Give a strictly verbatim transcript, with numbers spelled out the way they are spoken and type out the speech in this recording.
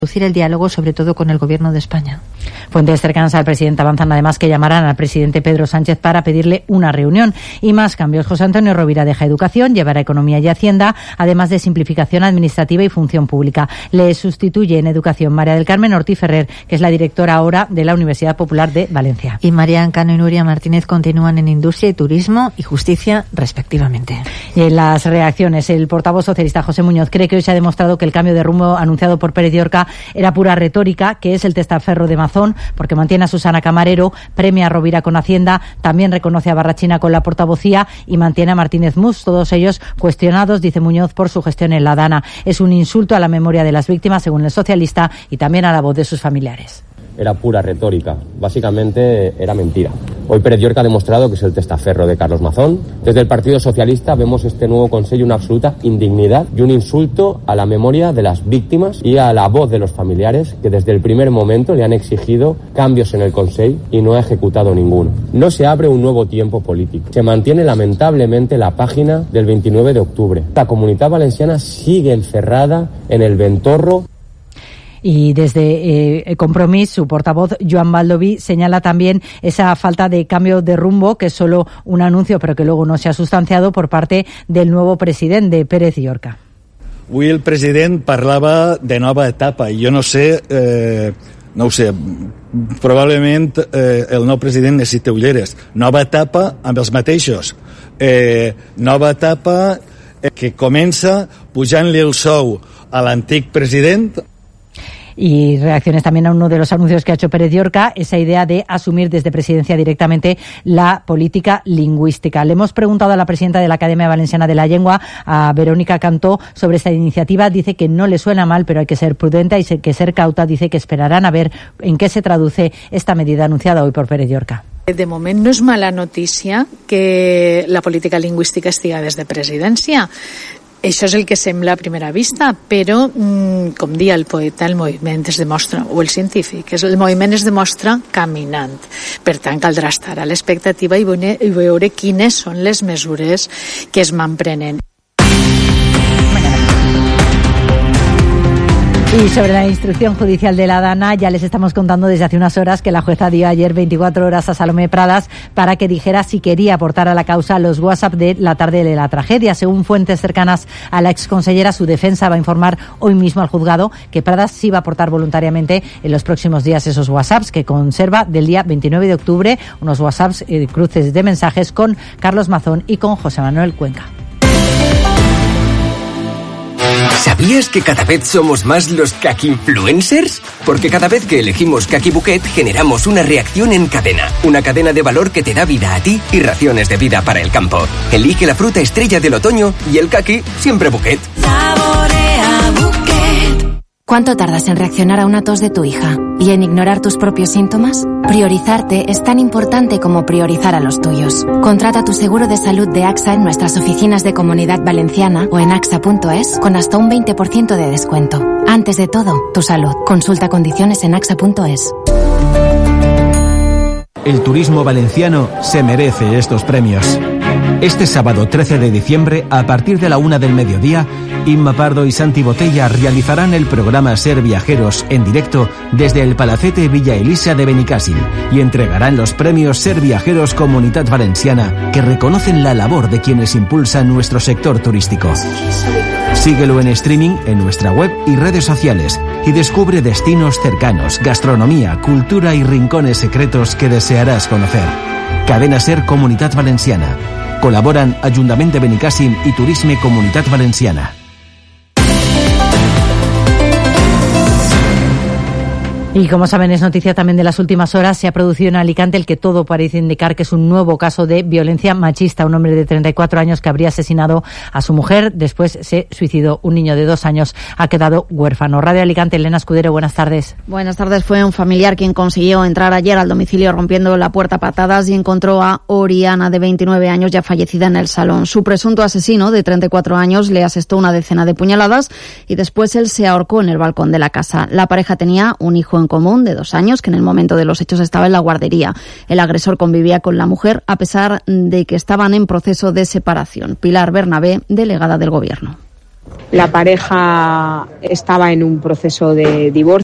Reducir el diálogo, sobre todo con el Gobierno de España. Fuentes cercanas al presidente avanzan además que llamarán al presidente Pedro Sánchez para pedirle una reunión. Y más cambios. José Antonio Rovira deja Educación, llevará Economía y Hacienda, además de simplificación administrativa y función pública. Le sustituye en Educación María del Carmen Ortiz Ferrer, que es la directora ahora de la Universidad Popular de Valencia. Y María Ancano y Nuria Martínez continúan en Industria y Turismo y Justicia, respectivamente. Y en las reacciones, el portavoz socialista José Muñoz cree que hoy se ha demostrado que el cambio de rumbo anunciado por Pérez Llorca era pura retórica, que es el testaferro de Mazón, porque mantiene a Susana Camarero, premia a Rovira con Hacienda, también reconoce a Barrachina con la portavocía y mantiene a Martínez Mus, todos ellos cuestionados, dice Muñoz, por su gestión en la Dana. Es un insulto a la memoria de las víctimas, según el socialista, y también a la voz de sus familiares. Era pura retórica, básicamente era mentira. Hoy Pérez Llorca ha demostrado que es el testaferro de Carlos Mazón. Desde el Partido Socialista vemos este nuevo Consejo una absoluta indignidad y un insulto a la memoria de las víctimas y a la voz de los familiares que desde el primer momento le han exigido cambios en el Consejo y no ha ejecutado ninguno. No se abre un nuevo tiempo político. Se mantiene lamentablemente la página del veintinueve de octubre. La Comunitat Valenciana sigue encerrada en el ventorro. Y desde eh, Compromís, su portavoz, Joan Baldoví, señala también esa falta de cambio de rumbo, que es solo un anuncio, pero que luego no se ha sustanciado por parte del nuevo presidente, Pérez Llorca. Avui el president parlava de nova etapa i jo no sé, eh, no ho sé, probablement eh, el nou president necessita ulleres. Nova etapa amb els mateixos. Eh, nova etapa eh, que comença pujant-li el sou a l'antic president. Y reacciones también a uno de los anuncios que ha hecho Pérez Llorca, esa idea de asumir desde Presidencia directamente la política lingüística. Le hemos preguntado a la presidenta de la Academia Valenciana de la Lengua, a Verónica Cantó, sobre esta iniciativa. Dice que no le suena mal, pero hay que ser prudente, hay que ser cauta. Dice que esperarán a ver en qué se traduce esta medida anunciada hoy por Pérez Llorca. De moment no és mala notícia que la política lingüística estiga des de Presidència. Això és el que sembla a primera vista, però, com dia el poeta, el moviment es demostra, o el científic, el moviment es demostra caminant. Per tant, caldrà estar a l'expectativa i veure quines són les mesures que es manprenen. Y sobre la instrucción judicial de la Dana, ya les estamos contando desde hace unas horas que la jueza dio ayer veinticuatro horas a Salomé Pradas para que dijera si quería aportar a la causa los WhatsApp de la tarde de la tragedia. Según fuentes cercanas a la exconsellera, su defensa va a informar hoy mismo al juzgado que Pradas sí va a aportar voluntariamente en los próximos días esos WhatsApps que conserva del día veintinueve de octubre, unos WhatsApps, eh, cruces de mensajes con Carlos Mazón y con José Manuel Cuenca. ¿Sabías que cada vez somos más los Kaki-influencers? Porque cada vez que elegimos Kaki Bouquet generamos una reacción en cadena. Una cadena de valor que te da vida a ti y raciones de vida para el campo. Elige la fruta estrella del otoño y el Kaki siempre Bouquet. Saborea Bouquet. ¿Cuánto tardas en reaccionar a una tos de tu hija? ¿Y en ignorar tus propios síntomas? Priorizarte es tan importante como priorizar a los tuyos. Contrata tu seguro de salud de AXA en nuestras oficinas de Comunidad Valenciana o en axa punto es con hasta un veinte por ciento de descuento. Antes de todo, tu salud. Consulta condiciones en axa punto es. El turismo valenciano se merece estos premios. Este sábado trece de diciembre, a partir de la una del mediodía, Inma Pardo y Santi Botella realizarán el programa Ser Viajeros en directo desde el Palacete Villa Elisa de Benicàssim y entregarán los premios Ser Viajeros Comunitat Valenciana, que reconocen la labor de quienes impulsan nuestro sector turístico. Síguelo en streaming en nuestra web y redes sociales y descubre destinos cercanos, gastronomía, cultura y rincones secretos que desearás conocer. Cadena Ser Comunitat Valenciana. Colaboran Ajuntament de Benicàssim y Turisme Comunitat Valenciana. Y como saben, es noticia también de las últimas horas, se ha producido en Alicante el que todo parece indicar que es un nuevo caso de violencia machista. Un hombre de treinta y cuatro años que habría asesinado a su mujer, después se suicidó. Un niño de dos años ha quedado huérfano. Radio Alicante, Elena Escudero, buenas tardes. Buenas tardes. Fue un familiar quien consiguió entrar ayer al domicilio rompiendo la puerta a patadas y encontró a Oriana, de veintinueve años, ya fallecida en el salón. Su presunto asesino, de treinta y cuatro años, le asestó una decena de puñaladas y después él se ahorcó en el balcón de la casa. La pareja tenía un hijo en común de dos años que en el momento de los hechos estaba en la guardería. El agresor convivía con la mujer a pesar de que estaban en proceso de separación. Pilar Bernabé, delegada del Gobierno. La pareja estaba en un proceso de divorcio.